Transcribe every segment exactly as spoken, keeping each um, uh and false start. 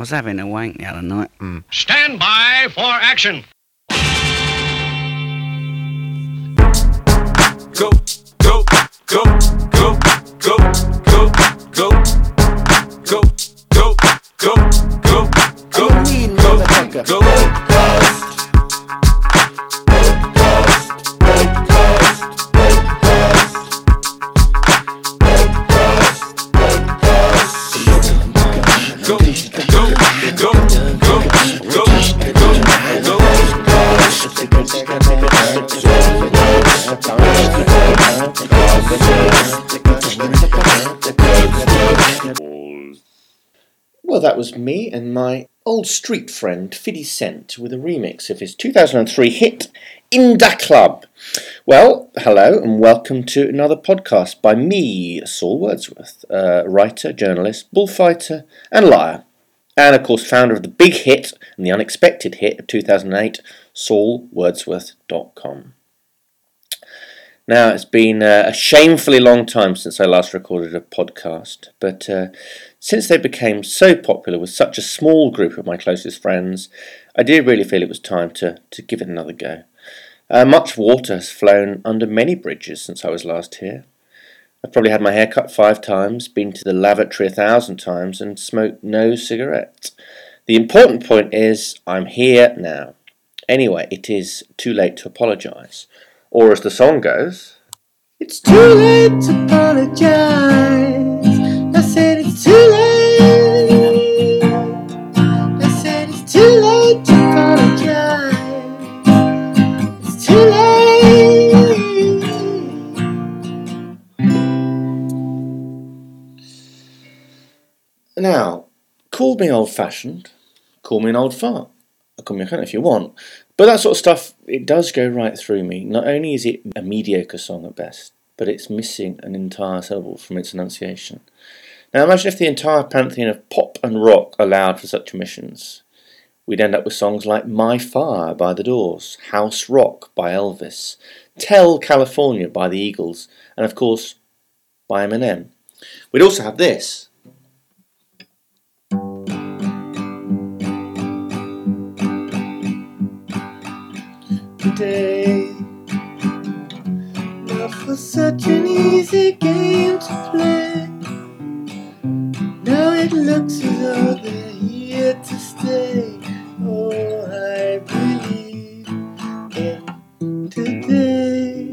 was having a wank the other night. Mm. Stand by for action. Go, go, go, go, go, go, go, go, go, go, go, go, go, go, go. Well, that was me and my old street friend fifty Cent with a remix of his two thousand three hit In Da Club. Well, hello and welcome to another podcast by me, Saul Wordsworth, uh, writer, journalist, bullfighter and liar. And of course founder of the big hit and the unexpected hit of two thousand eight, saul wordsworth dot com. Now, it's been uh, a shamefully long time since I last recorded a podcast, but uh, since they became so popular with such a small group of my closest friends, I did really feel it was time to, to give it another go. Uh, much water has flown under many bridges since I was last here. I've probably had my hair cut five times, been to the lavatory a thousand times, and smoked no cigarette. The important point is, I'm here now. Anyway, it is too late to apologise. Or as the song goes, it's too late to apologise. I said it's too late. I said it's too late to apologise. It's too late. Now, call me old-fashioned, call me an old fart, call me a cunt if you want, but that sort of stuff, it does go right through me. Not only is it a mediocre song at best, but it's missing an entire syllable from its enunciation. Now imagine if the entire pantheon of pop and rock allowed for such omissions. We'd end up with songs like My Fire by The Doors, House Rock by Elvis, Tell California by the Eagles, and of course, by Eminem. We'd also have this. Today, love was such an easy game to play. Now it looks as though they're here to stay. Oh, I believe in today.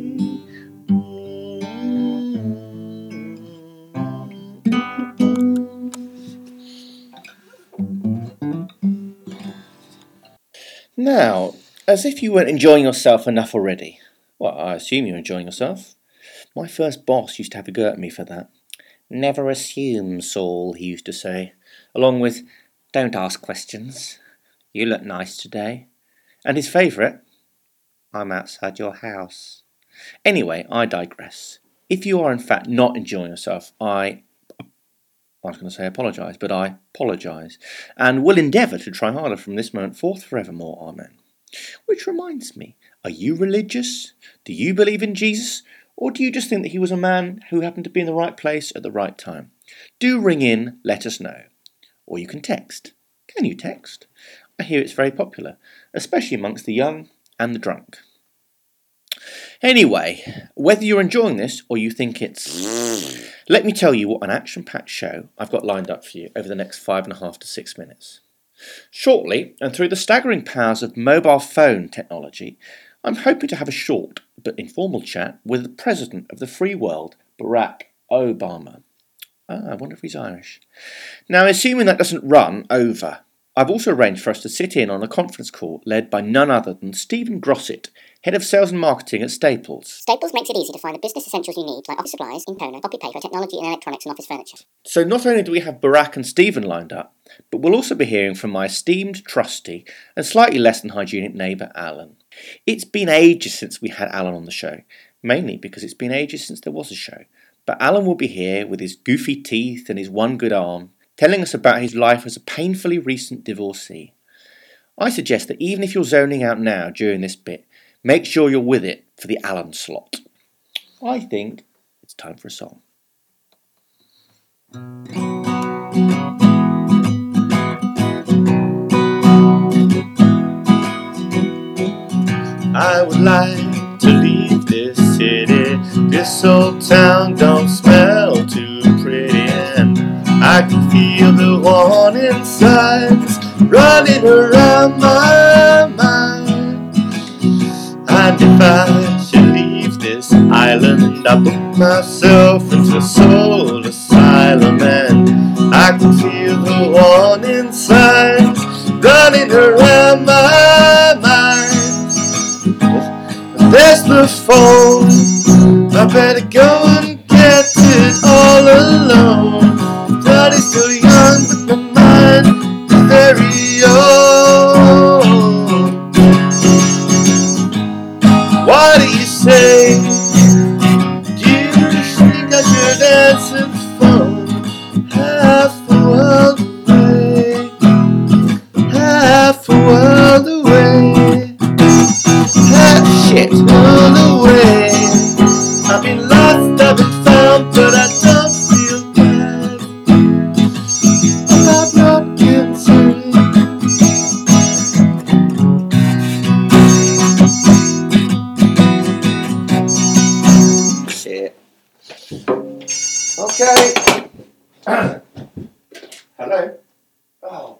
Now, as if you weren't enjoying yourself enough already. Well, I assume you're enjoying yourself. My first boss used to have a go at me for that. Never assume, Saul, he used to say, along with, don't ask questions. You look nice today. And his favourite, I'm outside your house. Anyway, I digress. If you are in fact not enjoying yourself, I... I was going to say apologise, but I apologise, and will endeavour to try harder from this moment forth forevermore, amen. Which reminds me, are you religious? Do you believe in Jesus? Or do you just think that he was a man who happened to be in the right place at the right time? Do ring in, let us know. Or you can text. Can you text? I hear it's very popular, especially amongst the young and the drunk. Anyway, whether you're enjoying this or you think it's... Let me tell you what an action-packed show I've got lined up for you over the next five and a half to six minutes. Shortly, and through the staggering powers of mobile phone technology, I'm hoping to have a short but informal chat with the President of the free world, Barack Obama. Ah, I wonder if he's Irish. Now, assuming that doesn't run over, I've also arranged for us to sit in on a conference call led by none other than Stephen Grossett, Head of Sales and Marketing at Staples. Staples makes it easy to find the business essentials you need, like office supplies, ink toner, copy paper, technology and electronics and office furniture. So not only do we have Barack and Stephen lined up, but we'll also be hearing from my esteemed, trusty, and slightly less than hygienic neighbour, Alan. It's been ages since we had Alan on the show, mainly because it's been ages since there was a show. But Alan will be here with his goofy teeth and his one good arm, telling us about his life as a painfully recent divorcee. I suggest that even if you're zoning out now during this bit, make sure you're with it for the Alan slot. I think it's time for a song. old town don't smell too pretty, and I can feel the warning signs running around my mind. And if I should leave this island, I book myself into a soul asylum, and I can feel the warning signs running around my mind. There's the phone, I better go and get it all alone. Body's still young, but my mind is very old. What do you say? Do you think I should answer the phone? Half the world away, half the world away, half shit all away. I've been lost, I've been found, but I don't feel bad about not getting shit. Okay. Hello. Oh.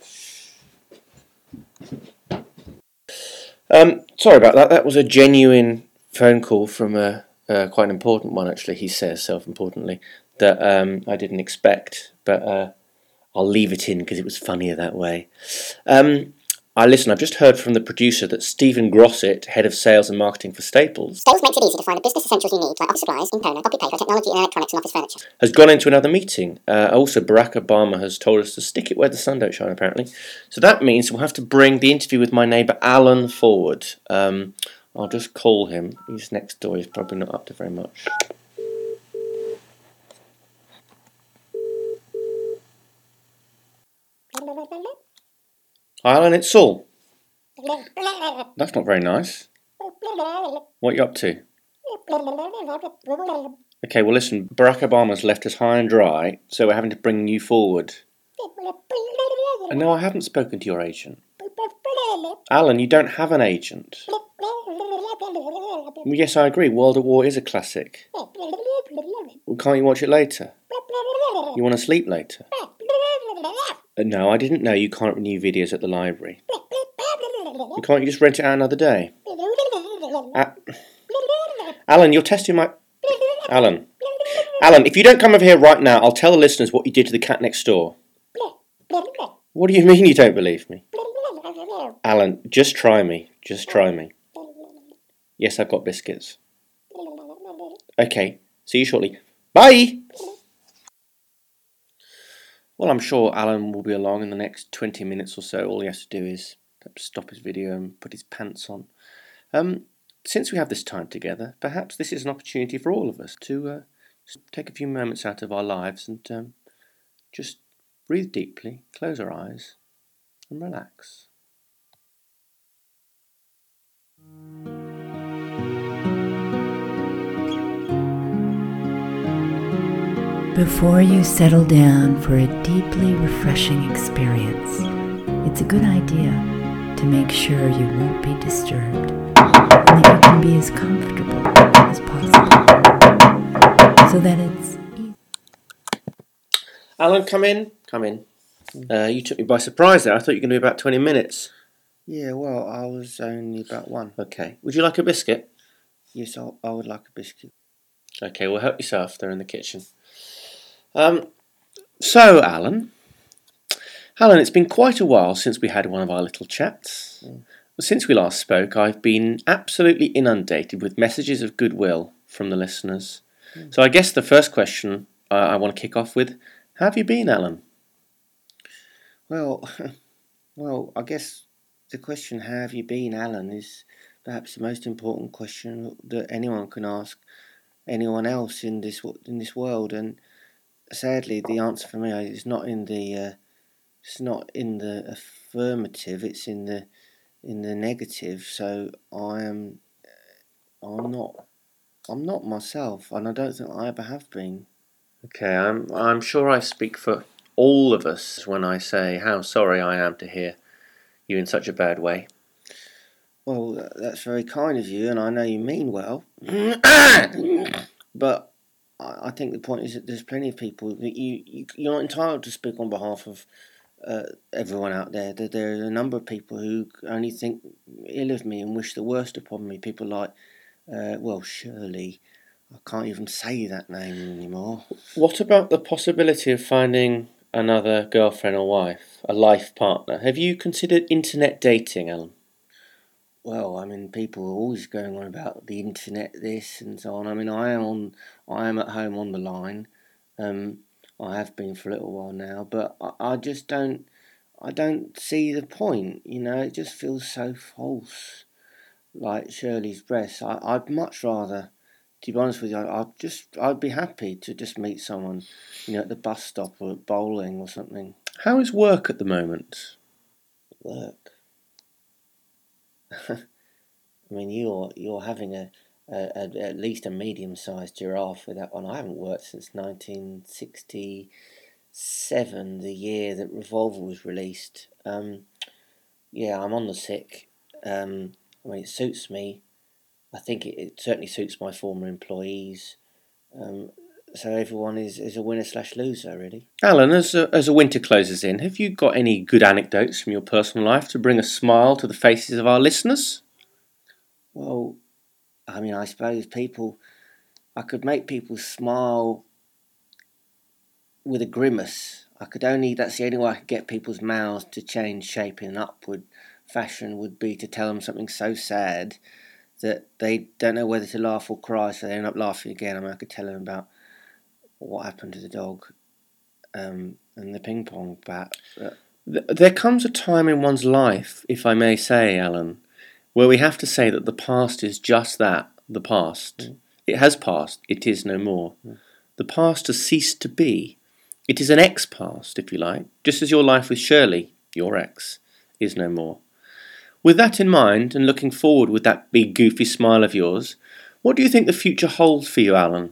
Um, sorry about that. That was a genuine phone call from a uh, quite an important one, actually. He says self-importantly that um, I didn't expect, but uh, I'll leave it in because it was funnier that way. Um, I listen. I've just heard from the producer that Stephen Grossett, head of sales and marketing for Staples, Staples makes it easy to find the business essentials you need, like office supplies, in toner, copy paper, technology and electronics, and office furniture. has gone into another meeting. Uh, also, Barack Obama has told us to stick it where the sun don't shine, apparently. So that means we'll have to bring the interview with my neighbour Alan forward. Um, I'll just call him. He's next door. He's probably not up to very much. Hi, Alan. It's Saul. That's not very nice. What are you up to? Okay, well listen, Barack Obama's left us high and dry, so we're having to bring you forward. And no, I haven't spoken to your agent. Alan, you don't have an agent. Well, yes, I agree, World at War is a classic. Well, can't you watch it later? You want to sleep later? Uh, no, I didn't know you can't renew videos at the library. Well, can't you just rent it out another day? Uh, Alan, you're testing my... Alan. Alan, if you don't come over here right now, I'll tell the listeners what you did to the cat next door. What do you mean you don't believe me? Alan, just try me. Just try me. Yes, I've got biscuits. Okay, see you shortly. Bye! Well, I'm sure Alan will be along in the next twenty minutes or so. All he has to do is stop his video and put his pants on. Um, since we have this time together, perhaps this is an opportunity for all of us to uh, take a few moments out of our lives and um, just breathe deeply, close our eyes, and relax. Before you settle down for a deeply refreshing experience, it's a good idea to make sure you won't be disturbed and that you can be as comfortable as possible so that it's easy. Alan, come in. Come in. Uh, you took me by surprise there. I thought you were going to be about twenty minutes. Yeah, well, I was only about one. Okay. Would you like a biscuit? Yes, I, I would like a biscuit. Okay, well, help yourself. They're in the kitchen. Um, so, Alan, Alan, it's been quite a while since we had one of our little chats. Mm. Since we last spoke, I've been absolutely inundated with messages of goodwill from the listeners. Mm. So I guess the first question uh, I want to kick off with, how have you been, Alan? Well, well, I guess the question, how have you been, Alan, is perhaps the most important question that anyone can ask anyone else in this in this world, and sadly, the answer for me is not in the uh, it's not in the affirmative. It's in the in the negative. So I am I'm not I'm not myself, and I don't think I ever have been. Okay, I'm I'm sure I speak for all of us when I say how sorry I am to hear you in such a bad way. Well, that's very kind of you, and I know you mean well. But I, I think the point is that there's plenty of people that you, you you're not entitled to speak on behalf of uh, everyone out there. That there are a number of people who only think ill of me and wish the worst upon me. People like, uh, well, Shirley. I can't even say that name anymore. What about the possibility of finding another girlfriend or wife, a life partner? Have you considered internet dating, Alan? Well, I mean, people are always going on about the internet, this and so on. I mean, I am on, I am at home on the line. Um, I have been for a little while now, but I, I just don't, I don't see the point. You know, it just feels so false. Like Shirley's breasts. I, I'd much rather, to be honest with you, I, I'd just, I'd be happy to just meet someone, you know, at the bus stop or at bowling or something. How is work at the moment? Work. I mean, you're you're having a, a, a at least a medium-sized giraffe with that one. I haven't worked since nineteen sixty-seven, the year that Revolver was released. Um, yeah, I'm on the sick. Um, I mean, it suits me. I think it, it certainly suits my former employees. Um, so everyone is, is a winner slash loser, really. Alan, as a, as a winter closes in, have you got any good anecdotes from your personal life to bring a smile to the faces of our listeners? Well, I mean, I suppose people, I could make people smile with a grimace. I could only, that's the only way I could get people's mouths to change shape in an upward fashion, would be to tell them something so sad that they don't know whether to laugh or cry, so they end up laughing again. I mean, I could tell them about what happened to the dog um, and the ping pong bat. But there comes a time in one's life, if I may say, Alan, where we have to say that the past is just that, the past. Mm. It has passed, it is no more. Mm. The past has ceased to be. It is an ex-past, if you like, just as your life with Shirley, your ex, is no more. With that in mind, and looking forward with that big goofy smile of yours, what do you think the future holds for you, Alan?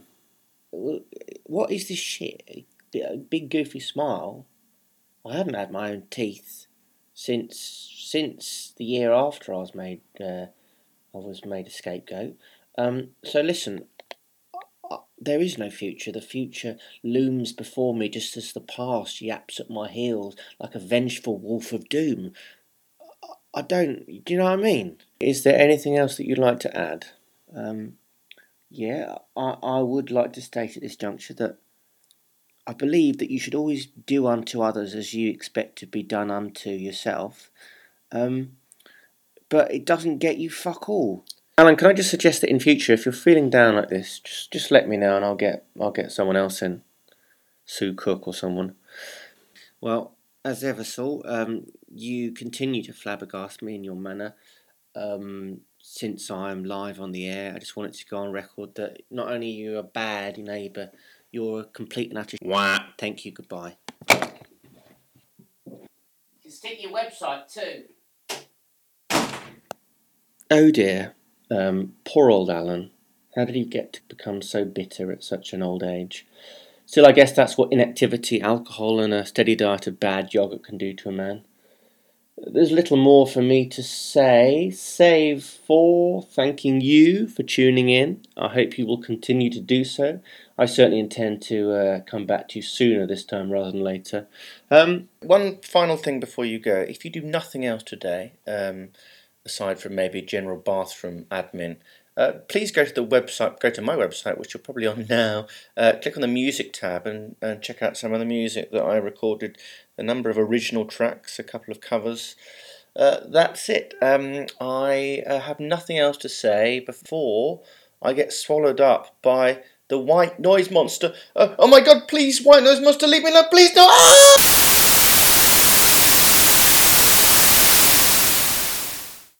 What is this shit? A big goofy smile? I haven't had my own teeth since since the year after I was made uh, I was made a scapegoat. Um, so listen, I, there is no future. The future looms before me just as the past yaps at my heels like a vengeful wolf of doom. I, I don't. Do you know what I mean? Is there anything else that you'd like to add? Um. Yeah, I, I would like to state at this juncture that I believe that you should always do unto others as you expect to be done unto yourself, um, but it doesn't get you fuck all. Alan, can I just suggest that in future, if you're feeling down like this, just just let me know and I'll get I'll get someone else in, Sue Cook or someone. Well, as ever, Saul, um, you continue to flabbergast me in your manner. Um, Since I'm live on the air, I just wanted to go on record that not only are you a bad neighbour, you're a complete and utter wah. Thank you, goodbye. You can stick your website too. Oh dear, um, poor old Alan. How did he get to become so bitter at such an old age? Still, I guess that's what inactivity, alcohol and a steady diet of bad yogurt can do to a man. There's little more for me to say, save for thanking you for tuning in. I hope you will continue to do so. I certainly intend to uh, come back to you sooner this time rather than later. Um, one final thing before you go. If you do nothing else today, um, aside from maybe general bathroom admin, uh, please go to the website, go to my website, which you're probably on now, uh, click on the music tab and, and check out some of the music that I recorded, a number of original tracks, a couple of covers. Uh, that's it. Um, I uh, have nothing else to say before I get swallowed up by the white noise monster. Uh, oh my god, please, white noise monster, leave me alone, please, no! Ah!